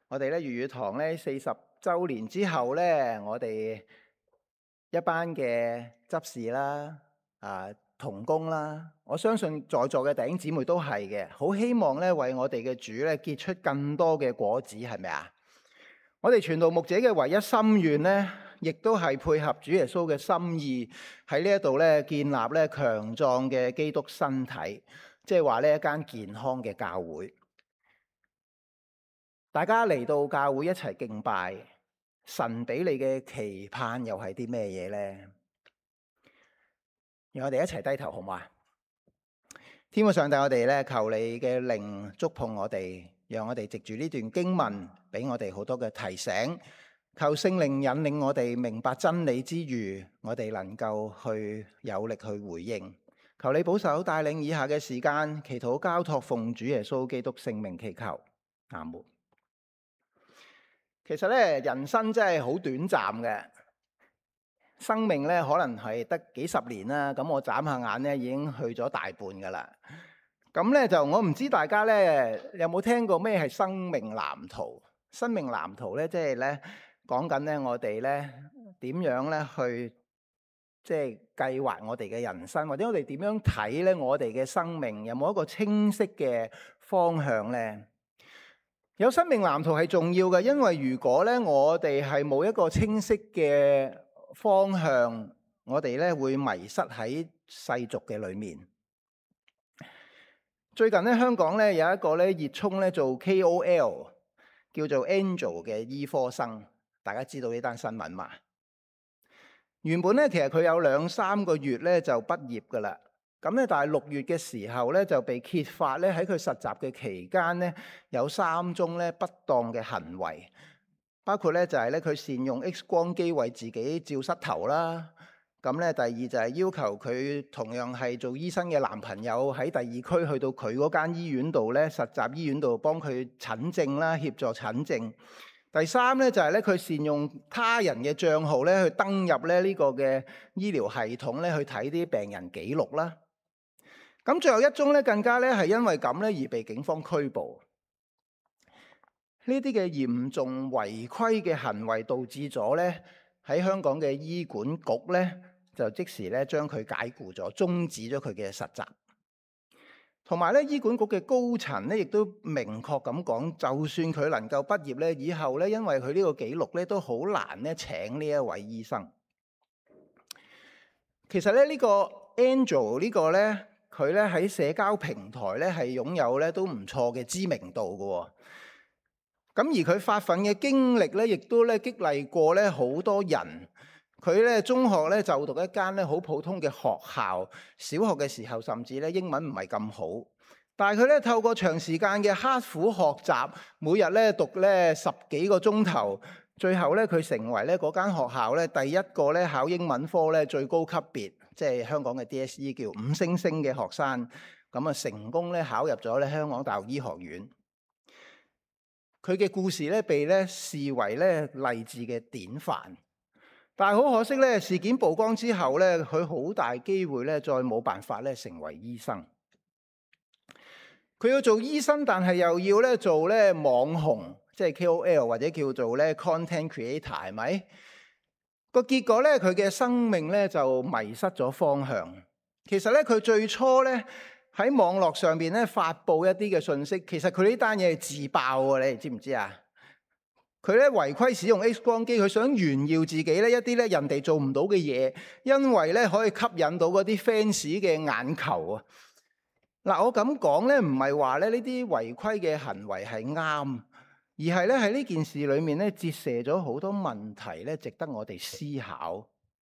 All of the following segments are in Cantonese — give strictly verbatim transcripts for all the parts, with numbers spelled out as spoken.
我哋咧粵語堂咧四十週年之後咧，我哋一班嘅執事啦、啊同工啦，我相信在座嘅弟兄姊妹都係嘅，好希望咧為我哋嘅主咧結出更多嘅果子，係咪啊？我哋傳道牧者嘅唯一心願咧，亦都係配合主耶穌嘅心意，喺呢一度咧建立咧強壯嘅基督身體，即係話呢一間健康嘅教會。大家嚟到教會一齊敬拜，神俾你嘅期盼又係啲咩嘢呢？讓我哋一齊低頭好嗎？天父上帝，我哋咧求你嘅靈觸碰我哋，讓我哋藉住呢段經文，俾我哋好多嘅提醒。求聖靈引領我哋明白真理之餘，我哋能夠去有力去回應。求你保守帶領以下嘅時間，祈禱交託奉主耶穌基督聖名祈求，阿門。其實咧，人生真係好短暫嘅，生命咧可能係得幾十年啦。咁我眨下眼咧，已經去咗大半噶啦。咁咧就我唔知大家咧有冇聽過咩係生命藍圖？生命藍圖咧，即係咧講緊咧我哋咧點樣咧去即係計劃我哋嘅人生，或者我哋點樣睇咧我哋嘅生命有冇一個清晰嘅方向咧？有生命藍圖係重要嘅，因為如果咧我哋係冇一個清晰嘅方向，我哋咧會迷失喺世俗嘅裏面。最近咧香港咧有一個咧熱衷咧做 K O L 叫做 Angel 嘅醫科生，大家知道呢單新聞嘛？原本咧其實佢有兩三個月咧就畢業噶啦。咁咧，但係六月嘅時候咧，就被揭發咧喺佢實習嘅期間咧，有三宗咧不當嘅行為，包括咧就係咧佢善用 X 光機為自己照膝頭啦。咁咧，第二就係要求佢同樣係做醫生嘅男朋友喺第二區去到佢嗰間醫院度咧實習醫院度幫佢診症啦，協助診症。第三咧就係咧佢善用他人嘅帳號咧去登入咧呢個嘅醫療系統咧去睇啲病人記錄啦。咁最後一宗咧，更加咧係因為咁咧而被警方拘捕。呢啲嘅嚴重違規嘅行為，導致咗咧喺香港嘅醫管局咧就即時咧將佢解僱咗，終止咗佢嘅實習。同埋咧，醫管局嘅高層咧亦都明確咁講，就算佢能夠畢業咧，以後咧因為佢呢個記錄咧都好難咧請呢一位醫生。其實咧呢個 Angel 呢個咧。佢咧喺社交平台咧係擁有咧都唔錯嘅知名度嘅，咁而佢發奮嘅經歷咧，亦都咧激勵過咧好多人。佢咧中學咧就讀一間咧好普通嘅學校，小學嘅時候甚至咧英文唔係咁好，但係佢咧透過長時間嘅刻苦學習，每日咧讀咧十幾個鐘頭，最後咧佢成為咧嗰間學校咧第一個咧考英文科咧最高級別。即係香港嘅 D S E 叫五星星嘅學生，咁啊成功咧考入咗咧香港大學醫學院。佢嘅故事咧被咧視為咧勵志嘅典範，但係好可惜咧，事件曝光之後咧，佢好大機會咧再冇辦法咧成為醫生。佢要做醫生，但係又要咧做咧網紅，即係 K O L 或者叫做咧 content creator， 係咪？個結果咧，佢嘅生命咧就迷失咗方向。其實咧，佢最初咧喺網絡上邊咧發布一啲嘅信息，其實佢呢單嘢係自爆喎，你哋知唔知啊？佢咧違規使用 X 光機，佢想炫耀自己咧一啲咧人哋做唔到嘅嘢，因為咧可以吸引到嗰啲 fans 嘅眼球啊！嗱，我咁講咧，唔係話咧呢啲違規嘅行為係啱。而係咧喺呢件事裏面咧，折射咗好多問題咧，值得我哋思考。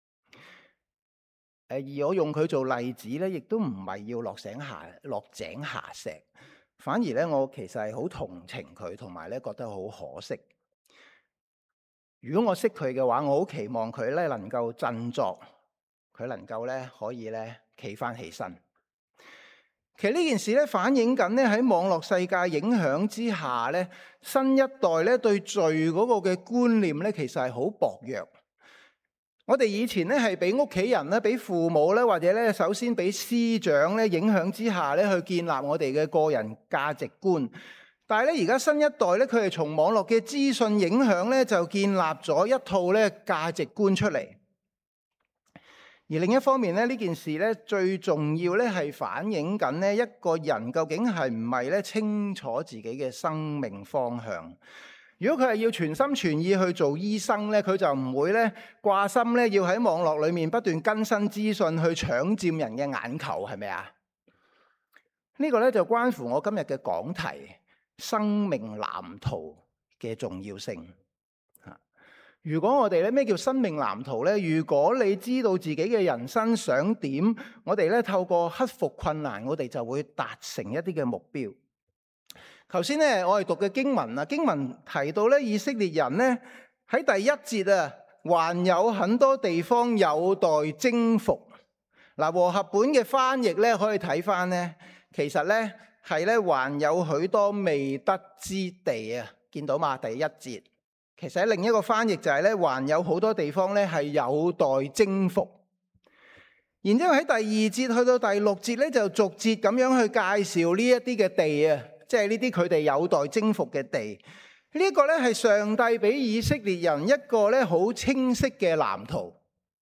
誒，而我用佢做例子咧，亦都唔係要落井下落井下石，反而咧我其實係好同情佢，同埋咧覺得好可惜。如果我識佢嘅話，我好期望佢咧能夠振作，佢能夠咧可以咧企翻起身。其實呢件事咧反映緊咧喺網絡世界影響之下咧，新一代咧對罪嗰個嘅觀念咧其實係好薄弱。我哋以前咧係俾屋企人咧、俾父母咧，或者咧首先俾師長咧影響之下咧去建立我哋嘅個人價值觀。 但係咧，而家新一代咧，佢係從網絡嘅資訊影響咧，就建立咗一套咧價值觀出嚟。而另一方面咧，呢件事咧最重要咧係反映緊咧一個人究竟係唔係咧清楚自己嘅生命方向。如果佢係要全心全意去做醫生咧，佢就唔會咧掛心咧要喺網絡裏面不斷更新資訊去搶佔人嘅眼球，係咪啊？呢個咧就關乎我今日嘅講題：生命藍圖嘅重要性。如果我哋咧咩叫生命藍圖咧？如果你知道自己嘅人生想點，我哋咧透過克服困難，我哋就會達成一啲嘅目標。頭先咧我哋讀嘅經文啊，經文提到咧以色列人咧喺第一節啊，還有很多地方有待征服。嗱，和合本嘅翻譯咧可以睇翻咧，其實咧係咧還有許多未得之地啊，見到嘛？第一節。其實另一個翻譯就係咧，還有好多地方咧係有待征服。然之後喺第二節去到第六節咧，就逐節咁樣去介紹呢一啲嘅地啊，即係呢啲佢哋有待征服嘅地。呢一個咧係上帝俾以色列人一個咧好清晰嘅藍圖。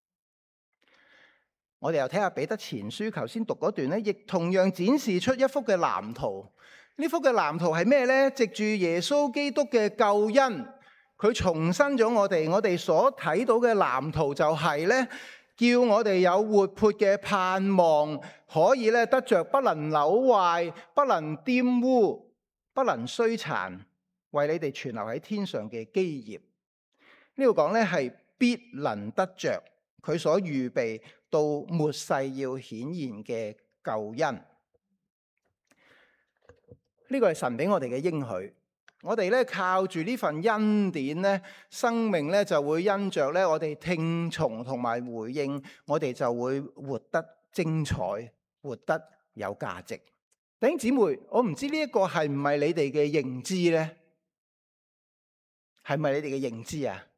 我哋又睇下彼得前書，頭先讀嗰段咧，亦同樣展示出一幅嘅藍圖。呢幅嘅藍圖係咩咧？藉住耶穌基督嘅救恩。佢重申咗我哋，我哋所睇到嘅藍圖就係咧，叫我哋有活潑嘅盼望，可以咧得着不能朽壞、不能玷污、不能衰殘，為你哋存留喺天上嘅基業。呢度講咧係必能得着佢所預備到末世要顯現嘅救恩。呢個係神俾我哋嘅應許。我哋咧靠住呢份恩典咧，生命咧就會因着咧我哋聽從同埋回應，我哋就會活得精彩，活得有價值。弟兄姊妹，我唔知呢一個係唔係你哋嘅認知咧？係咪你哋嘅認知啊？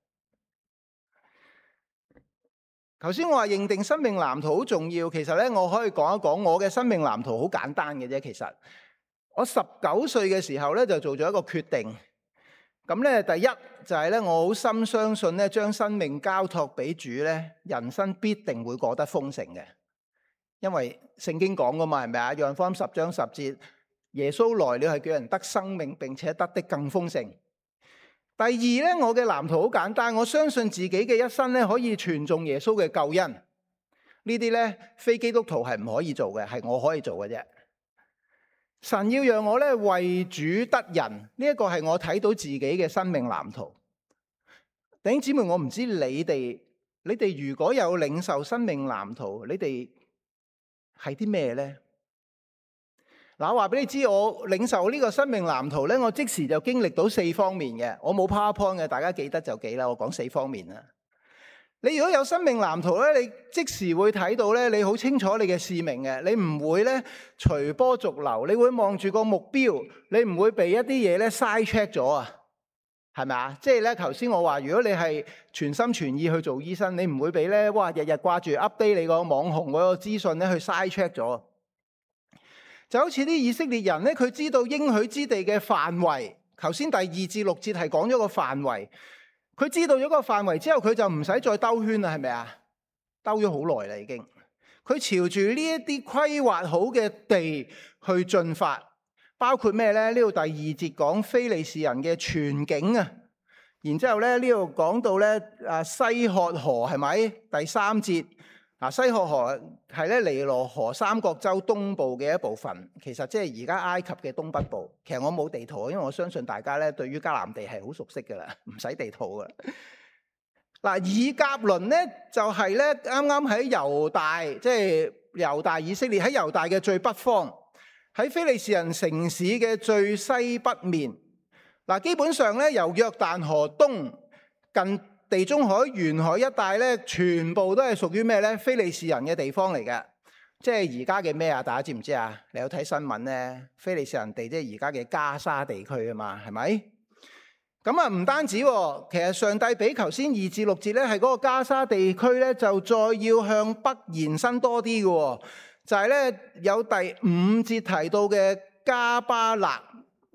頭先我話認定生命藍圖好重要，其實咧我可以講一講我嘅生命藍圖好簡單嘅啫，其實。我十九歲嘅時候咧，就做咗一個決定。咁咧，第一就係咧，我好深相信咧，將生命交託俾主咧，人生必定會過得豐盛嘅。因為聖經講噶嘛，係咪啊？約翰福音十章十節，耶穌來了係叫人得生命，並且得的更豐盛。第二咧，我嘅藍圖好簡單，我相信自己嘅一生咧，可以傳頌耶穌嘅救恩。呢啲咧，非基督徒係唔可以做嘅，係我可以做嘅啫。神要讓我咧為主得人，呢一個係我睇到自己嘅生命藍圖。弟兄姊妹，我唔知你哋，你哋如果有領受生命藍圖，你哋係啲咩咧？嗱，我話俾你知，我領受呢個生命藍圖咧，我即時就經歷到四方面嘅，我冇 PowerPoint 嘅，大家記得就記啦。我講四方面啦。你如果有生命藍圖咧，你即時會睇到咧，你好清楚你嘅使命嘅，你唔會咧隨波逐流，你會望住個目標，你唔會被一啲嘢咧嘥 check 咗啊，係咪啊？即係咧，頭先我話，如果你係全心全意去做醫生，你唔會俾咧，哇，日日掛住 update 你個網紅嗰個資訊咧去嘥 check 咗。就好似啲以色列人咧，佢知道應許之地嘅範圍，頭先第二至六節係講咗個範圍。佢知道咗個範圍之後，佢就唔使再兜圈啦，係咪啊？兜咗好耐啦，已經。佢朝住呢一啲規劃好嘅地去進發，包括咩咧？呢度第二節講非利士人嘅全境啊，然之後咧呢度講到咧啊西曷河係咪？第三節啊西曷河係咧尼羅河三角洲東部嘅一部分，其實即係而家埃及嘅東北部。其實我冇地圖，因為我相信大家咧對於迦南地係好熟悉噶啦，唔使地圖噶。嗱，以革倫咧就係咧啱啱喺猶大，即係猶大以色列喺猶大嘅最北方，喺非利士人城市嘅最西北面。嗱，基本上咧由約旦河東近地中海沿海一帶咧，全部都係屬於咩咧？非利士人嘅地方嚟嘅，即係而家嘅咩啊？大家知唔知啊？你有睇新聞咧？非利士人地即係而家嘅加沙地區啊嘛，係咪？咁啊，唔單止，其實上帝俾頭先二至六節咧，係嗰個加沙地區咧，就再要向北延伸多啲嘅，就係咧有第五節提到嘅加巴勒。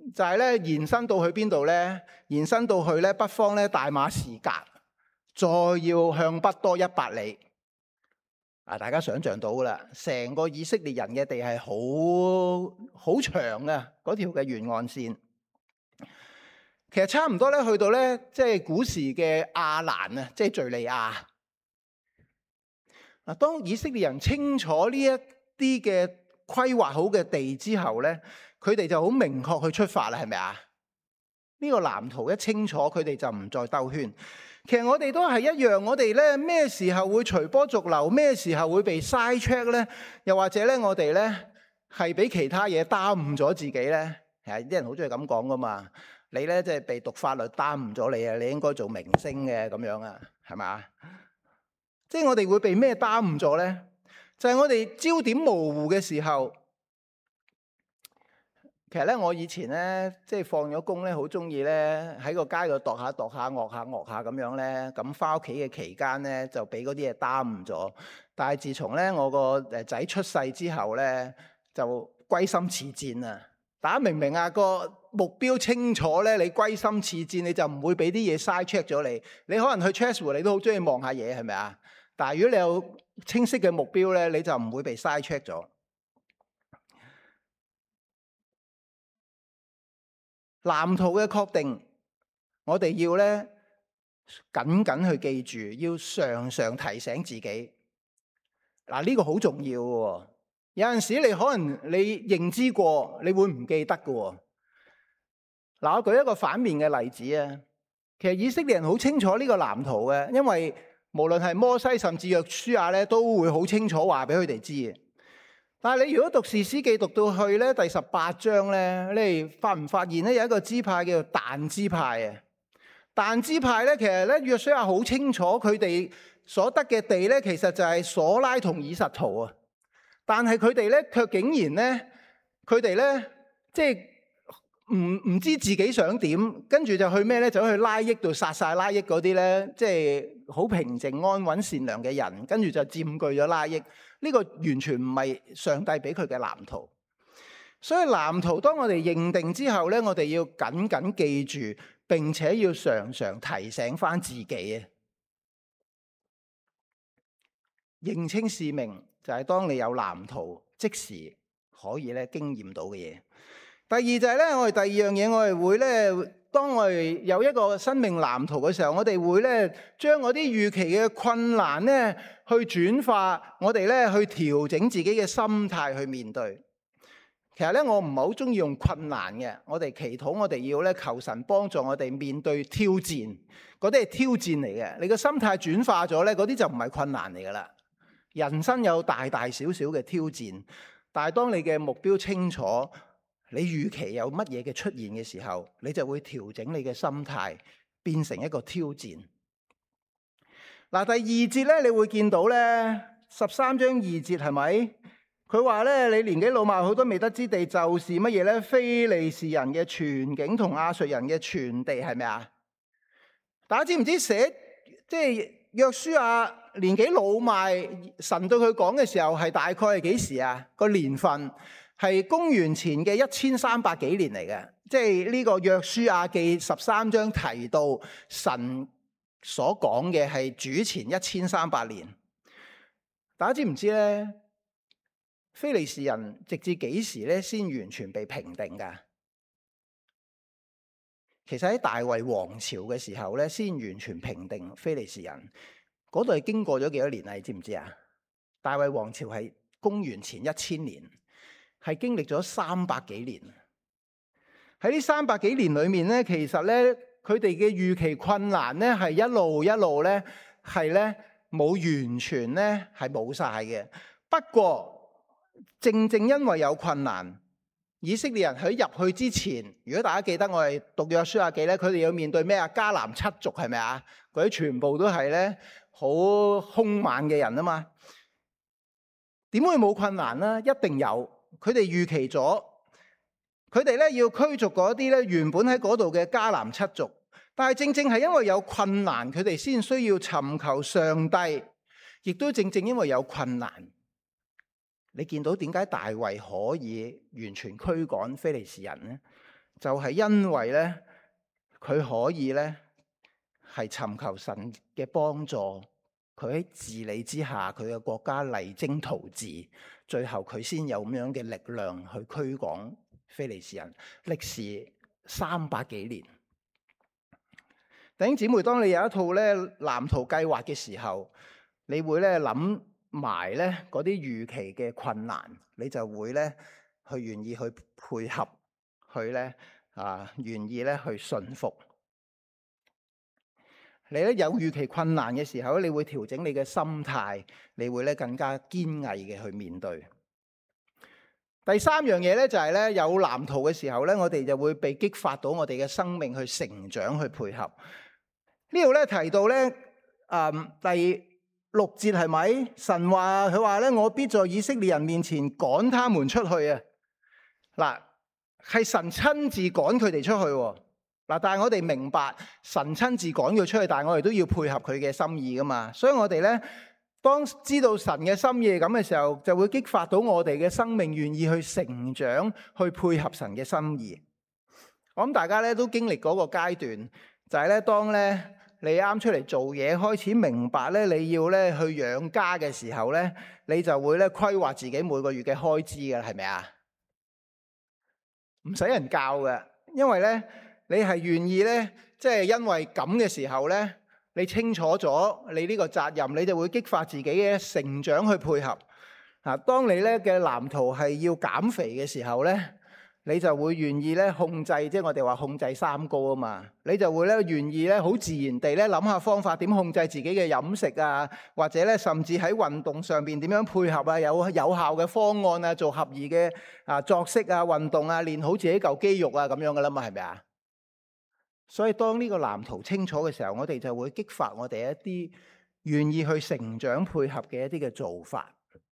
就係咧延伸到去邊度咧？延伸到去咧北方咧大馬士革，再要向北多一百里。啊！大家想象到啦，成個以色列人嘅地係好好長啊，嗰條嘅沿岸線，其實差唔多咧，去到咧即係古時嘅亞蘭啊，即係敘利亞。嗱，當以色列人清楚呢一啲嘅規劃好嘅地之後咧，佢哋就好明確去出發啦，係咪啊？呢個藍圖一清楚，佢哋就唔再兜圈。其實我哋都係一樣，我哋咧咩時候會隨波逐流，咩時候會被 side track 咧？又或者咧，我哋咧係俾其他嘢耽誤咗自己咧？係啲人好中意咁講噶嘛？你咧即係被讀法律耽誤咗你啊！你應該做明星嘅咁樣啊，係咪？即係我哋會被咩耽誤咗咧？就係我哋焦點模糊嘅時候。其實咧，我以前咧，即係放咗工咧，好中意咧喺個街度踱下踱下、樂下樂下咁樣咧。咁翻屋企嘅期間咧，就俾嗰啲嘢耽誤咗。但係自從咧我個誒仔出世之後咧，就歸心似箭啊！大家明唔明啊？個目標清楚咧，你歸心似箭，你就唔會俾啲嘢 side check 咗你。你可能去 Chatswood，你都好中意望下嘢，係咪啊？但係如果你有清晰嘅目標咧，你就唔會被 side check 咗。藍圖嘅確定，我哋要咧緊緊去記住，要常常提醒自己。嗱，呢個好重要嘅。有陣時你可能你認知過，你會唔記得嘅。嗱，我舉一個反面嘅例子啊。其實以色列人好清楚呢個藍圖嘅，因為無論係摩西甚至約書亞咧，都會好清楚話俾佢哋知嘅。但係你如果讀士師記讀到去咧第十八章咧，你發唔發現咧有一個支派叫做但支派啊？但支派咧，其實咧約書亞好清楚佢哋所得嘅地咧，其實就係瑣拉同以實圖啊。但係佢哋咧卻竟然咧，佢哋咧即係唔唔知自己想點，跟住就去咩咧？就去拉億度殺晒拉億嗰啲咧，即係好平靜安穩善良嘅人，跟住就佔據咗拉億。呢個完全唔係上帝俾佢嘅藍圖，所以藍圖當我哋認定之後咧，我哋要緊緊記住，並且要常常提醒翻自己啊！認清使命就係當你有藍圖，即時可以咧經驗到嘅嘢。第二就係咧，我哋第二樣嘢，我哋會咧，當我哋有一個生命藍圖嘅時候，我哋會咧將嗰啲預期嘅困難咧去轉化，我哋咧去調整自己嘅心態去面對。其實咧，我唔係好中意用困難嘅，我哋祈禱，我哋要咧求神幫助我哋面對挑戰，嗰啲係挑戰嚟嘅。你個心態轉化咗咧，嗰啲就唔係困難嚟噶啦。人生有大大小小嘅挑戰，但係當你嘅目標清楚，你預期有乜嘢嘅出現嘅時候，你就會調整你嘅心態，變成一個挑戰。嗱，第二節咧，你會見到咧，十三章二節係咪？佢話咧，你年紀老邁，好多未得之地，就是乜嘢咧？非利士人嘅全境同亞述人嘅全地，係咪啊？大家知唔知寫即係約書亞年紀老邁，神對佢講嘅時候係大概係幾時啊？個年份係公元前嘅一千三百幾年嚟嘅，即係呢個約書亞記十三章提到神所講嘅係主前一千三百年。大家知唔知咧？非利士人直至幾時咧先完全被平定噶？其實喺大衛王朝嘅時候咧，先完全平定非利士人。嗰度係經過咗幾多年啊？你知唔知啊？大衛王朝係公元前一千年，係經歷咗三百幾年。喺呢三百幾年裏面咧，其實咧佢哋嘅預期困難咧係一路一路咧係咧冇完全咧係冇晒嘅。不過正正因為有困難，以色列人喺入去之前，如果大家記得我哋讀約書亞記咧，佢哋要面對咩啊？迦南七族係咪啊？嗰啲全部都係咧好兇猛嘅人啊嘛。點會冇困難呢？一定有。佢哋預期咗，佢哋咧要驅逐嗰啲咧原本喺嗰度嘅迦南七族，但係正正係因為有困難，佢哋先需要尋求上帝，亦都正正因為有困難。你見到點解大衛可以完全驅趕非利士人呢？ 就係因為咧，佢可以咧係尋求神嘅幫助，佢喺治理之下，佢嘅國家勵精圖治，最後佢先有咁樣嘅力量去驅趕非利士人，歷時三百幾年。弟兄姊妹，當你有一套咧藍圖計劃嘅時候，你會咧諗埋咧嗰啲預期嘅困難，你就會咧去願意去配合，去咧啊願意咧去順服。你咧有預期困難嘅時候，你會調整你嘅心態，你會咧更加堅毅嘅去面對。第三樣嘢咧就係咧有藍圖嘅時候咧，我哋就會被激發到我哋嘅生命去成長，去配合。呢度咧提到咧，誒、嗯、第六節係咪？神話佢話咧，我必在以色列人面前趕他們出去啊！嗱，係神親自趕佢哋出去喎。嗱，但係我哋明白神親自趕佢出去，但係我哋都要配合佢嘅心意噶嘛。所以我哋咧，當知道神嘅心意咁嘅時候，就會激發到我哋嘅生命願意去成長，去配合神嘅心意。我諗大家咧都經歷嗰個階段，就係咧當咧。你啱出嚟做嘢，開始明白咧，你要咧去養家嘅時候咧，你就會咧規劃自己每個月嘅開支嘅，係咪啊？唔使人教嘅，因為咧你係願意咧，即係因為咁嘅時候咧，你清楚咗你呢個責任，你就會激發自己嘅成長去配合。啊，當你咧嘅藍圖係要減肥嘅時候咧。你就會願意咧控制，即係我哋話控制三高啊嘛。你就會咧願意咧好自然地咧諗下方法點控制自己嘅飲食啊，或者咧甚至喺運動上邊點樣配合啊，有有效嘅方案啊，做合宜嘅啊作息啊，運動啊，練好自己嚿肌肉啊咁樣噶啦嘛，係咪啊？所以當呢個藍圖清楚嘅時候，我哋就會激發我哋一啲願意去成長配合嘅一啲嘅做法。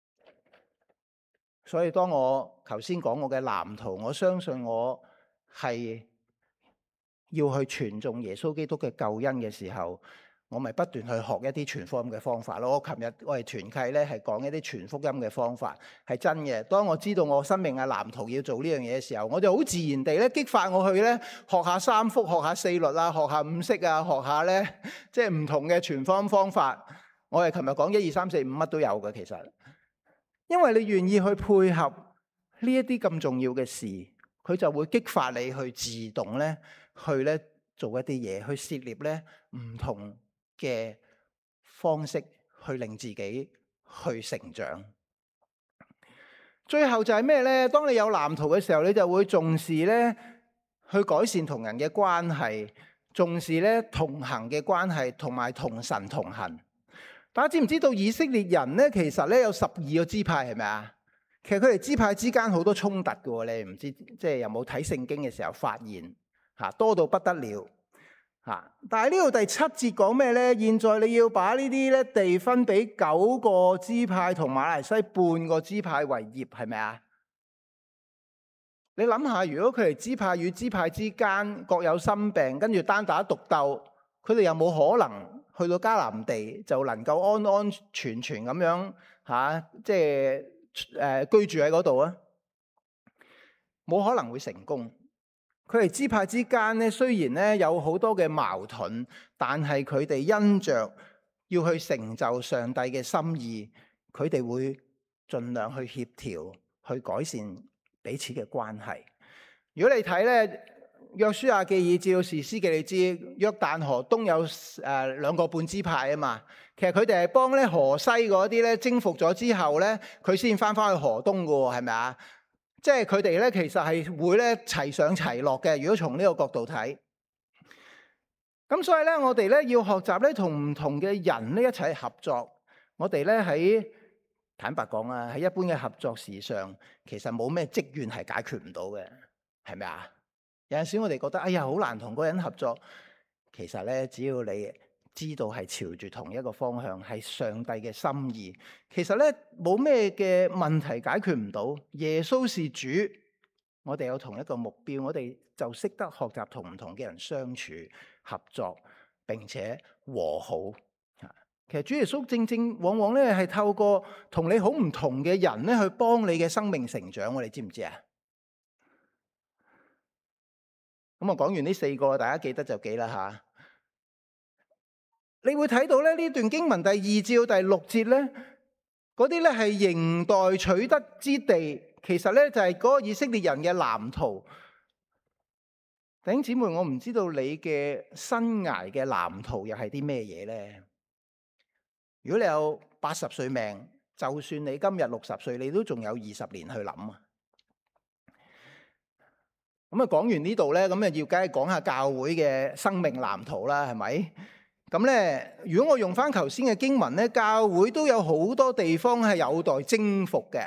所以當我頭先講我嘅藍圖，我相信我係要去傳頌耶穌基督嘅救恩嘅時候，我咪不斷去學一啲傳福音嘅方法咯。我琴日我哋團契咧係講一啲傳福音嘅方法，係真嘅。當我知道我生命嘅藍圖要做呢樣嘢嘅時候，我就好自然地咧激發我去咧學下三福、學下四律啊、學下五色啊、學下咧即係唔同嘅傳福音方法。我哋琴日講一二三四五乜都有嘅，其實。因為你願意去配合呢一啲咁重要嘅事，佢就會激發你去自動咧，去咧做一啲嘢，去涉獵咧唔同嘅方式，去令自己去成長。最後就係咩咧？當你有藍圖嘅時候，你就會重視咧去改善同人嘅關係，重視咧同行嘅關係，同埋同神同行。大家知唔知道以色列人咧，其實咧有十二個支派，係咪啊？其實佢哋支派之間好多衝突嘅，你唔知即係有冇睇聖經嘅時候發現吓，多到不得了吓。但係呢度第七節講咩咧？現在你要把呢啲咧地分俾九個支派同馬來西半個支派為業，係咪啊？你諗下，如果佢哋支派與支派之間各有心病，跟住單打獨鬥，佢哋有冇可能？去到迦南地就能夠安安全全咁樣吓，即係誒居住喺嗰度啊？冇可能會成功。佢哋支派之間咧，雖然咧有好多嘅矛盾，但係佢哋因着要去成就上帝嘅心意，佢哋會盡量去協調，去改善彼此嘅關係。如果你睇咧，約書亞記以至到士師記，你知約旦河東有誒兩個半支派啊嘛。其實佢哋係幫咧河西嗰啲咧征服咗之後咧，佢先翻翻去河東噶喎，係咪啊？即係佢哋咧其實係會咧齊上齊落嘅。如果從呢個角度睇，咁所以咧我哋咧要學習咧同唔同嘅人咧一齊合作。我哋咧喺坦白講啊，喺一般嘅合作事上，其實冇咩積怨係解決唔到嘅，係咪啊？有陣時我哋覺得哎呀好難同嗰個人合作，其實咧只要你知道係朝住同一個方向，係上帝嘅心意，其實咧冇咩嘅問題解決唔到。耶穌是主，我哋有同一個目標，我哋就識得學習同唔同嘅人相處、合作，並且和好。其實主耶穌正正往往咧係透過同你好唔同嘅人咧去幫你嘅生命成長，我哋知唔知啊？ 咁我講完呢四個，大家記得就記啦吓。你會睇到咧，呢段經文第二至到第六節咧，嗰啲咧係營待取得之地，其實咧就係嗰個以色列人嘅藍圖。弟兄姊妹，我唔知道你嘅生涯嘅藍圖又係啲咩嘢咧？如果你有八十歲命，就算你今日六十歲，你都仲有二十年去諗啊！咁啊，講完呢度咧，咁啊要梗係講下教會嘅生命藍圖啦，係咪？咁咧，如果我用翻頭先嘅經文咧，教會都有好多地方係有待征服嘅。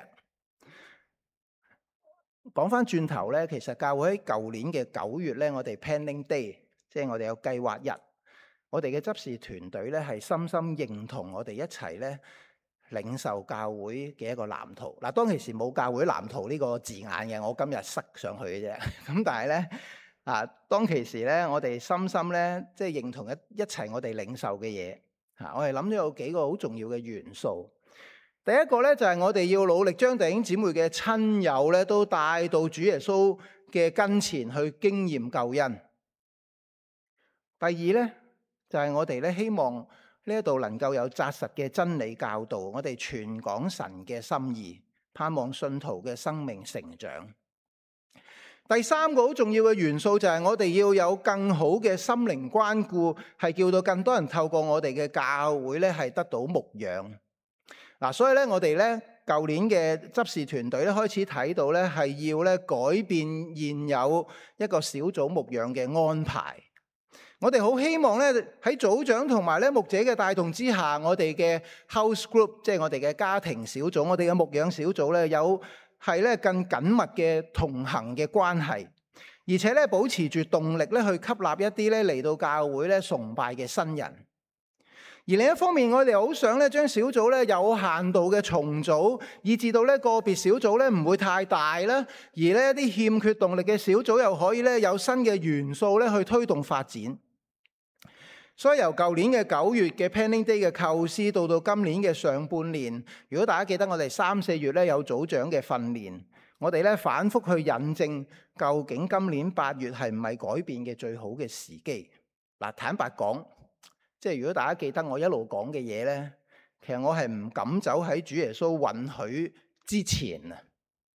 講翻轉頭咧，其實教會喺舊年嘅九月咧，我哋 Planning Day，即係我哋有計劃日，我哋嘅執事團隊咧係深深認同我哋一齊咧領受教會嘅一個藍圖。嗱，當其時冇教會藍圖呢個字眼嘅，我今日塞上去嘅啫。咁但係咧啊，當其時咧，我哋深深咧即係認同一一齊我哋領受嘅嘢嚇。我哋諗咗有幾個好重要嘅元素。第一個咧就係我哋要努力將弟兄姊妹嘅親友咧都帶到主耶穌嘅跟前去經驗救恩。第二咧就係我哋咧希望呢一度能夠有紮實嘅真理教導，我哋傳講神嘅心意，盼望信徒嘅生命成長。第三個好重要嘅元素就係我哋要有更好嘅心靈關顧，係叫到更多人透過我哋嘅教會咧係得到牧養。嗱，所以咧，我哋咧舊年嘅執事團隊咧開始睇到咧，係要咧改變現有一個小組牧養嘅安排。我哋好希望咧喺組長同埋咧牧者嘅帶動之下，我哋嘅 house group， 即係我哋嘅家庭小組，我哋嘅牧養小組咧有係咧更緊密嘅同行嘅關係，而且咧保持住動力咧去吸納一啲咧嚟到教會咧崇拜嘅新人。而另一方面，我哋好想咧將小組咧有限度嘅重組，以至到咧個別小組咧唔會太大啦，而呢一啲欠缺動力嘅小組又可以咧有新嘅元素咧去推動發展。所以由舊年嘅九月嘅 Planning Day 嘅構思，到到今年嘅上半年，如果大家記得我哋三四月咧有組長嘅訓練，我哋咧反覆去引證，究竟今年八月係唔係改變嘅最好嘅時機？嗱，坦白講。即係如果大家記得我一路講嘅嘢咧，其實我係唔敢走喺主耶穌允許之前啊！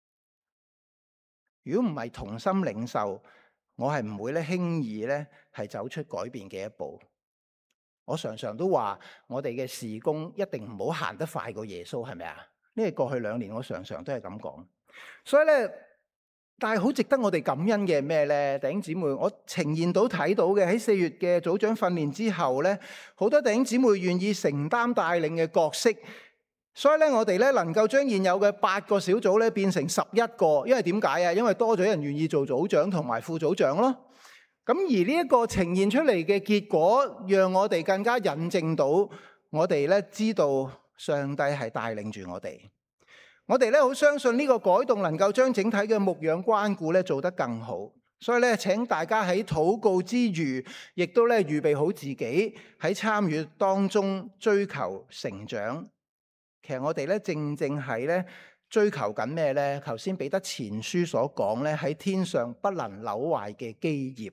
如果唔係同心領受，我係唔會咧輕易咧係走出改變嘅一步。我常常都話我哋嘅事工一定唔好行得快過耶穌，係咪啊？呢個過去兩年我常常都係咁講，所以咧。但係好值得我哋感恩嘅咩咧？弟兄姊妹，我呈現到睇到嘅喺四月嘅組長訓練之後咧，好多弟兄姊妹願意承擔帶領嘅角色，所以咧我哋咧能夠將現有嘅八個小組咧變成十一個，因為點解啊？因為多咗人願意做組長同埋副組長咯。咁而呢一個呈現出嚟嘅結果，讓我哋更加印證到我哋咧知道上帝係帶領住我哋。我哋咧好相信呢個改動能夠將整體嘅牧養關顧咧做得更好，所以咧請大家喺禱告之餘，亦都咧預備好自己喺參與當中追求成長。其實我哋咧正正係咧追求緊咩咧？頭先彼得前書所講咧，喺天上不能朽壞嘅基業。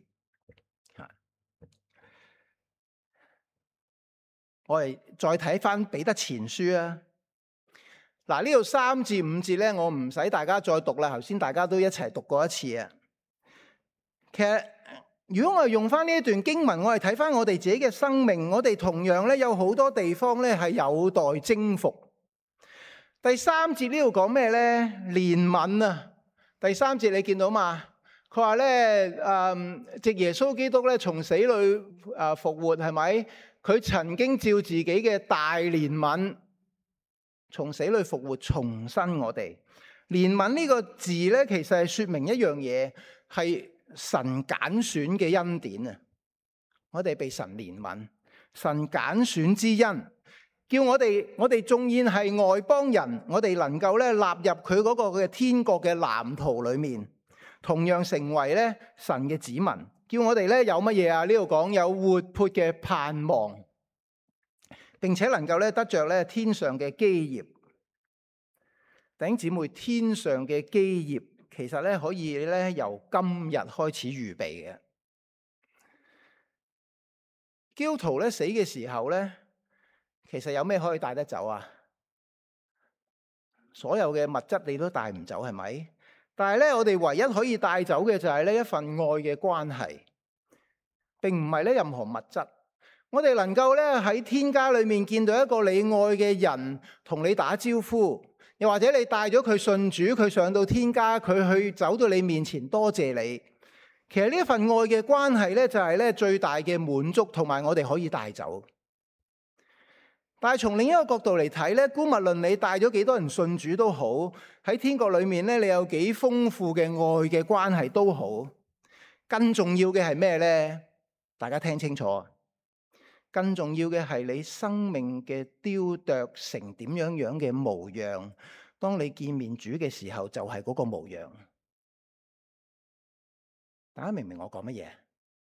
我哋再睇翻彼得前書啊。嗱，呢度三至五節咧，我唔使大家再讀啦。頭先大家都一齊讀過一次啊。其實如果我哋用翻呢一段經文，我哋睇翻我哋自己嘅生命，我哋同樣咧有好多地方咧係有待征服。第三節呢度講咩咧？憐憫啊！第三節你見到嘛？佢話咧，誒，藉耶穌基督咧從死裏誒復活，係咪？佢曾經照自己嘅大憐憫。從死裏復活，重生我哋。憐憫呢個字咧，其實係說明一樣嘢，係神揀選嘅恩典啊！我哋被神憐憫，神揀選之恩，叫我哋，我哋縱然係外邦人，我哋能夠咧納入佢嗰個嘅天國嘅藍圖裏面，同樣成為咧神嘅子民。叫我哋咧有乜嘢啊？呢度講有活潑嘅盼望。並且能夠咧得着咧天上嘅基業。弟兄姊妹，天上嘅基業其實咧可以咧由今日開始預備嘅。 基督徒咧死嘅時候咧，其實有咩可以帶得走啊？所有嘅物質你都帶唔走，係咪？但係咧，我哋唯一可以帶走嘅就係呢一份愛嘅關係，並唔係咧任何物質。我哋能夠咧喺天家裏面見到一個你愛嘅人同你打招呼，又或者你帶咗佢信主，佢上到天家，佢去走到你面前多謝你。其實呢一份愛嘅關係咧，就係咧最大嘅滿足，同埋我哋可以帶走。但係從另一個角度嚟睇咧，姑勿論你帶咗幾多人信主都好，喺天國裏面咧，你有幾豐富嘅愛嘅關係都好，更重要嘅係咩咧？大家聽清楚，更重要嘅係你生命嘅雕琢成點樣樣嘅模樣。當你見面主嘅時候，就係嗰個模樣。大家明唔明我講乜嘢？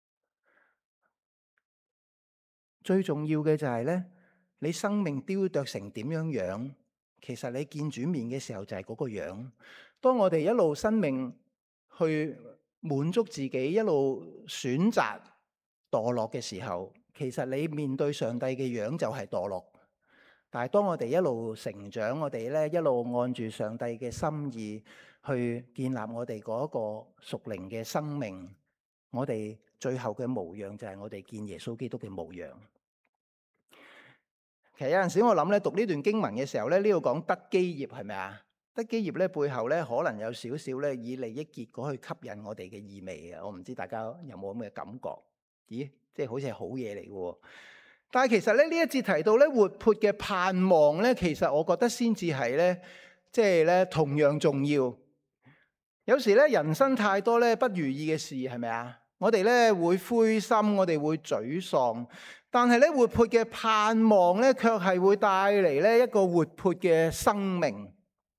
最重要嘅就係咧，你生命雕琢成點樣樣，其實你見主面嘅時候就係嗰個樣。當我哋一路生命去滿足自己，一路選擇墮落嘅時候，其實你面對上帝嘅樣就係墮落。但係當我哋一路成長，我哋咧一路按住上帝嘅心意去建立我哋嗰個屬靈嘅生命，我哋最後嘅模樣就係我哋見耶穌基督嘅模樣。其實有陣時我諗咧，讀呢段經文嘅時候咧，呢度講得基業係咪啊？得基業咧背後咧可能有少少咧以利益結果去吸引我哋嘅意味嘅。我唔知大家有冇咁嘅感覺？咦，即係好似係好嘢嚟嘅。但係其實咧呢一節提到咧活潑嘅盼望咧，其實我覺得先至係咧，即係咧同樣重要。有時咧人生太多咧不如意嘅事，係咪啊？我哋咧會灰心，我哋會沮喪，但係咧活潑嘅盼望咧，卻係會帶嚟咧一個活潑嘅生命。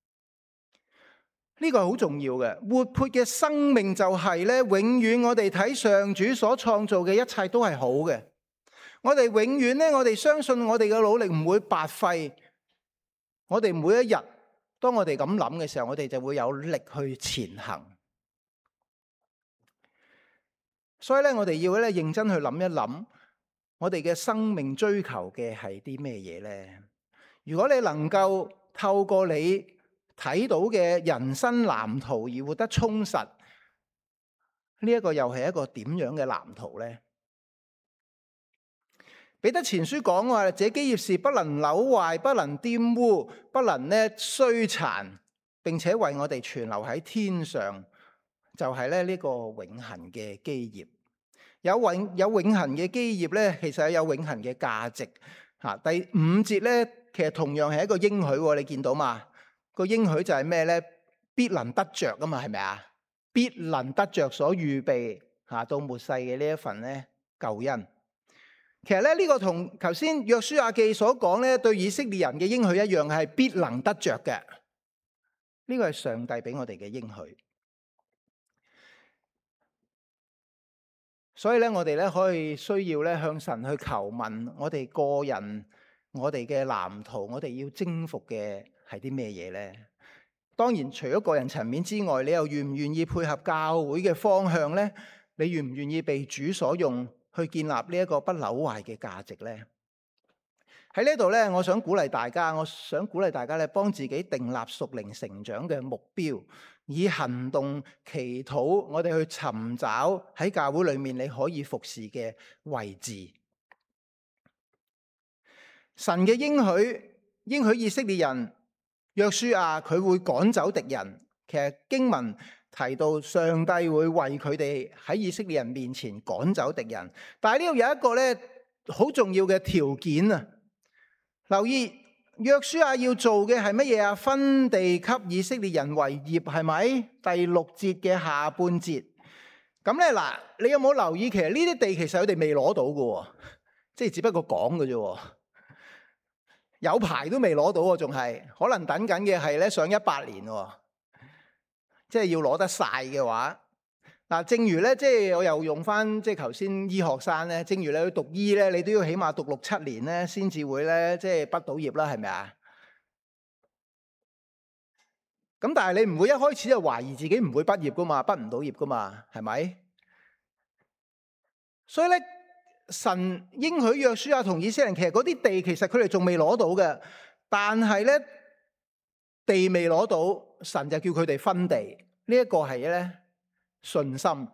呢個係好重要嘅。活潑嘅生命就係咧，永遠我哋睇上主所創造嘅一切都係好嘅。我哋永遠咧，我哋相信我哋嘅努力唔會白費。我哋每一日，當我哋咁諗嘅時候，我哋就會有力去前行。所以咧，我哋要咧認真去諗一諗，我哋嘅生命追求嘅係啲咩嘢咧？如果你能夠透過你睇到嘅人生藍圖而活得充實，呢一個又係一個點樣嘅藍圖咧？彼得前書講話，這基業是不能朽壞、不能玷污、不能咧衰殘，並且為我哋存留喺天上，就係咧呢個永恆嘅基業。有永有永恆嘅基業咧，其實有永恆嘅價值。吓，第五節咧，其實同樣係一個應許，你見到嘛？個應許就係咩咧？必能得着啊嘛，係咪啊？必能得着所預備吓到末世嘅呢一份咧救恩。其實咧呢個同頭先約書亞記所講咧對以色列人嘅應許一樣，係必能得着嘅。呢個係上帝俾我哋嘅應許。所以咧我哋咧可以需要咧向神去求問，我哋個人我哋嘅藍圖，我哋要征服嘅係啲咩嘢咧？當然除咗個人層面之外，你又願唔願意配合教會嘅方向咧？你願唔願意被主所用去建立呢一個不朽壞嘅價值咧？喺呢度咧，我想鼓勵大家，我想鼓勵大家咧，幫自己訂立屬靈成長嘅目標，以行動祈禱，我哋去尋找喺教會裏面你可以服侍嘅位置。神嘅應許，應許以色列人約書亞佢會趕走敵人。其實經文提到上帝會為佢哋喺以色列人面前趕走敵人，但係呢度有一個咧好重要嘅條件啊！留意約書亞要做嘅係乜嘢啊？分地給以色列人為業，係咪？第六節嘅下半節。咁咧嗱，你有冇留意？其實呢啲地其實佢哋未攞到嘅，即係只不過講嘅啫。有排都未攞到，仲係可能等緊嘅係咧上一百年，即係要攞得晒嘅話。嗱，正如咧，即係我又用翻即係頭先醫學生咧，正如你去讀醫咧，你都要起碼讀六七年咧，先至會咧即係畢到業啦，係咪啊？咁但係你唔會一開始就懷疑自己唔會畢業噶嘛，畢唔到業噶嘛，係咪？所以咧， 神應許約書亞同以色列人，其實嗰啲地其實佢哋仲未攞到嘅，但係咧地未攞到，神就叫佢哋分地。呢一個係咧信心。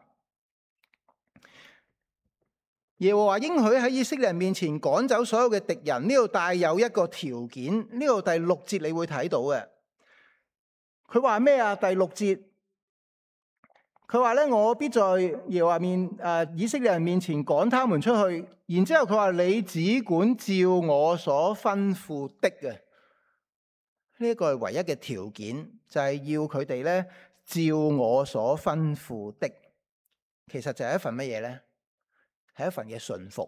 耶和華應許喺以色列人面前趕走所有嘅敵人，呢度帶有一個條件。呢度第六節你會睇到嘅，佢話咩啊？第六節。佢話咧，我必在耶和華面誒、呃、以色列人面前趕他們出去。然之後佢話，你只管照我所吩咐的嘅，呢一個係唯一嘅條件，就係、是、要佢哋咧照我所吩咐的。其實就係一份乜嘢咧？係一份嘅順服。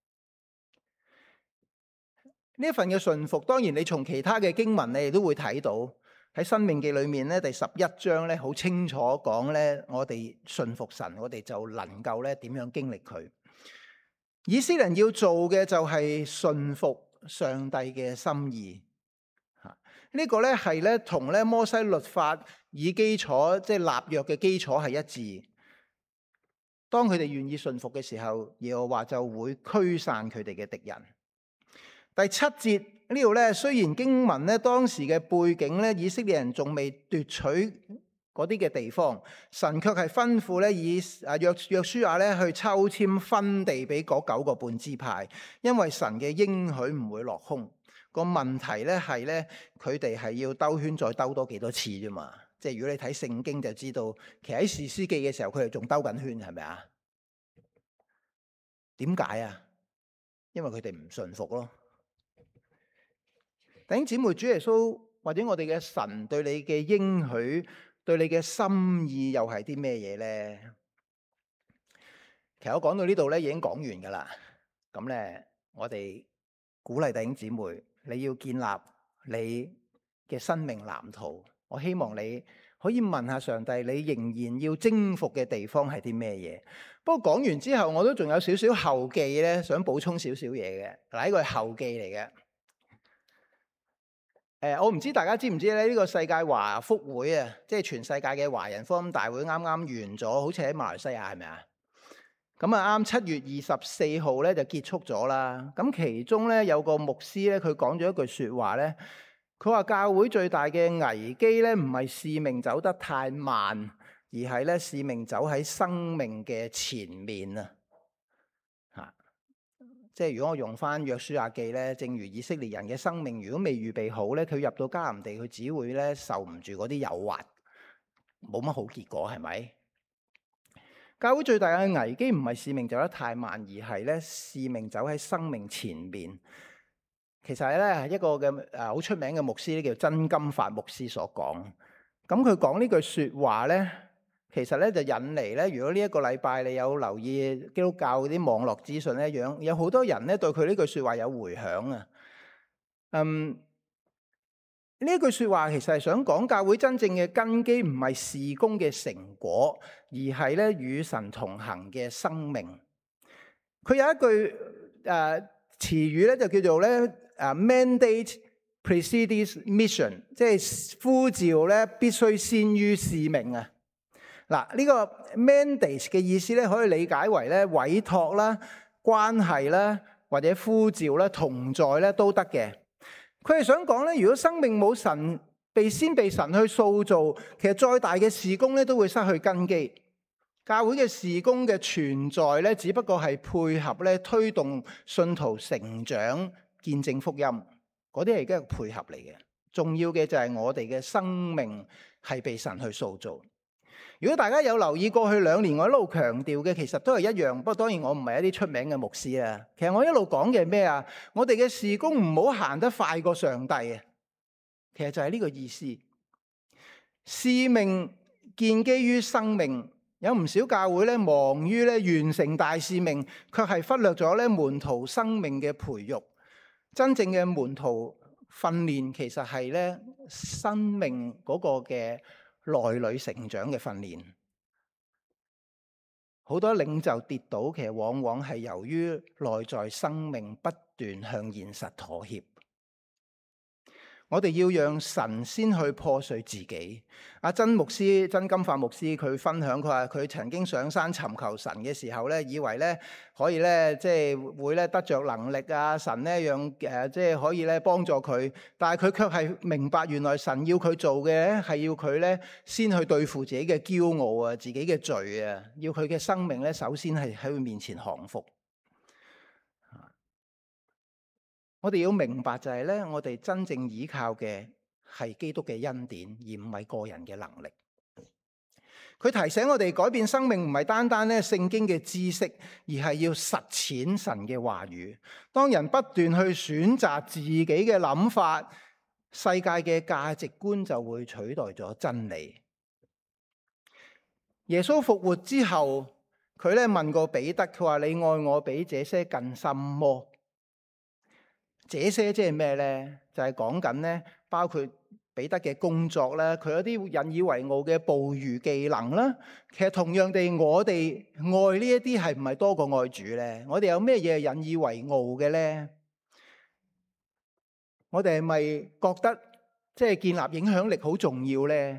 呢一份嘅順服，當然你從其他嘅經文你哋都會睇到。喺《申命記》裏面咧，第十一章咧，好清楚講咧，我哋信服神，我哋就能夠咧點樣經歷佢。以色列人要做嘅就係順服上帝嘅心意。吓、這個，呢個咧係咧同咧摩西律法以基礎，即係立約嘅基礎係一致。當佢哋願意順服嘅時候，耶和華就會驅散佢哋嘅敵人。第七節。呢度咧，雖然經文咧當時嘅背景咧，以色列人仲未奪取嗰啲嘅地方，神卻係吩咐咧以啊約約書亞咧去抽籤分地俾嗰九個半支派，因為神嘅應許唔會落空。個問題咧係咧，佢哋係要兜圈再兜多幾多次啫嘛。即係如果你睇聖經就知道，其實喺士師記嘅時候，佢哋仲兜緊圈，係咪啊？點解啊？因為佢哋唔順服咯。弟兄姊妹，主耶穌或者我哋嘅神對你嘅應許，對你嘅心意又係啲咩嘢咧？其實我講到呢度咧，已經講完噶啦。咁咧，我哋鼓勵弟兄姊妹，你要建立你嘅生命藍圖。我希望你可以問下上帝，你仍然要征服嘅地方係啲咩嘢？不過講完之後，我都仲有少少後記咧，想補充少少嘢嘅。嗱，呢個係後記嚟嘅。誒，我唔知大家知唔知咧？呢個世界華福會啊，即係全世界嘅華人福音大會，啱啱完咗，好似喺馬來西亞，係咪啊？咁啊，啱七月二十四號咧就結束咗啦。咁其中咧有個牧師咧，佢講咗一句說話咧，佢話教會最大嘅危機咧，唔係使命走得太慢，而係咧使命走喺生命嘅前面啊。即係如果我用翻約書亞記咧，正如以色列人嘅生命，如果未預備好咧，佢入到迦南地，佢只會咧受唔住嗰啲誘惑，冇乜好結果，係咪？教會最大嘅危機唔係使命走得太慢，而係咧使命走喺生命前面。其實係咧一個嘅誒好出名嘅牧師咧，叫真金發牧師所講。咁佢講呢句說話咧，其實咧就引嚟咧，如果呢一個禮拜你有留意基督教嗰啲網絡資訊咧，樣有好多人咧對佢呢句說話有回響啊。嗯，呢一句說話其實係想講教會真正嘅根基唔係事工嘅成果，而係咧與神同行嘅生命。佢有一句誒詞語咧就叫做咧誒 mandate precedes mission， 即係呼召咧必須先於使命啊。嗱，呢個 mandate 嘅意思咧，可以理解為咧委託啦、關係啦，或者呼召啦、同在咧都得嘅。佢係想講咧，如果生命冇神被先被神去塑造，其實再大嘅事工咧都會失去根基。教會嘅事工嘅存在咧，只不過係配合咧推動信徒成長、見證福音，嗰啲係一個配合嚟嘅。重要嘅就係我哋嘅生命係被神去塑造。如果大家有留意過去兩年我一路強調嘅，其實都係一樣。不過當然我唔係一啲出名嘅牧師啦。其實我一路講嘅係咩啊？我哋嘅事工唔好行得快過上帝啊！其實就係呢個意思。使命建基於生命，有唔少教會咧忙於咧完成大使命，卻係忽略咗咧門徒生命嘅培育。真正嘅門徒訓練其實係咧生命嗰個嘅內裏成長嘅訓練。好多領袖跌倒，其實往往係由於內在生命不斷向現實妥協。 我哋要讓神先去破碎自己。阿曾牧師、曾金發牧師佢分享，佢話佢曾經上山尋求神嘅時候咧，以為咧可以咧即係會咧得着能力啊，神咧讓誒即係可以咧幫助佢。但係佢卻係明白，原來神要佢做嘅咧係要佢咧先去對付自己嘅驕傲啊、自己嘅罪啊，要佢嘅生命咧首先係喺佢面前降服。我哋要明白就係咧，我哋真正依靠嘅係基督嘅恩典，而唔係個人嘅能力。佢提醒我哋改變生命唔係單單咧聖經嘅知識，而係要實踐神嘅話語。當人不斷去選擇自己嘅諗法，世界嘅價值觀就會取代咗真理。耶穌復活之後，佢咧問過彼得，佢話：你愛我比這些更深麼？這些即係咩呢？就係講緊咧，包括彼得嘅工作啦，佢有啲引以為傲嘅捕魚技能啦。其實同樣地，我哋愛呢一啲係唔係多過愛主呢？我哋有咩嘢引以為傲嘅呢？我哋係咪覺得即係建立影響力好重要呢？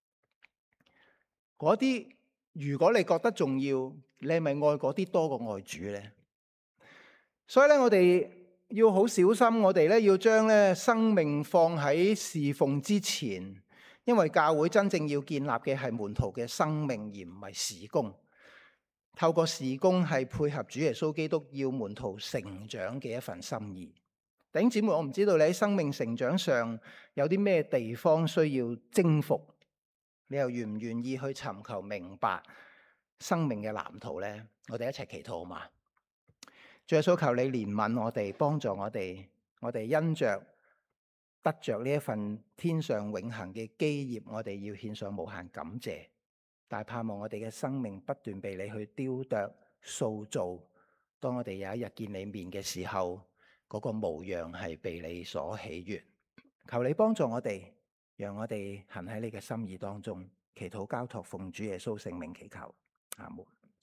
嗰啲如果你覺得重要，你係咪愛嗰啲多過愛主呢？所以咧，我哋要好小心，我哋咧要將咧生命放喺侍奉之前，因為教會真正要建立嘅係門徒嘅生命，而唔係事工。透過事工係配合主耶穌基督要門徒成長嘅一份心意。弟兄姊妹，我唔知道你喺生命成長上有啲咩地方需要征服，你又願唔願意去尋求明白生命嘅藍圖呢？我哋一齊祈禱好嘛？主耶穌，求你憐憫我哋，幫助我哋，我哋因着得着呢一份天上永恆嘅基業，我哋要獻上無限感謝。但係盼望我哋嘅生命不斷被你去雕琢、塑造。當我哋有一日見你面嘅時候，嗰個模樣係被你所喜悅。求你幫助我哋，讓我哋行喺你嘅心意當中。祈禱交託奉主耶穌聖名祈求，阿門。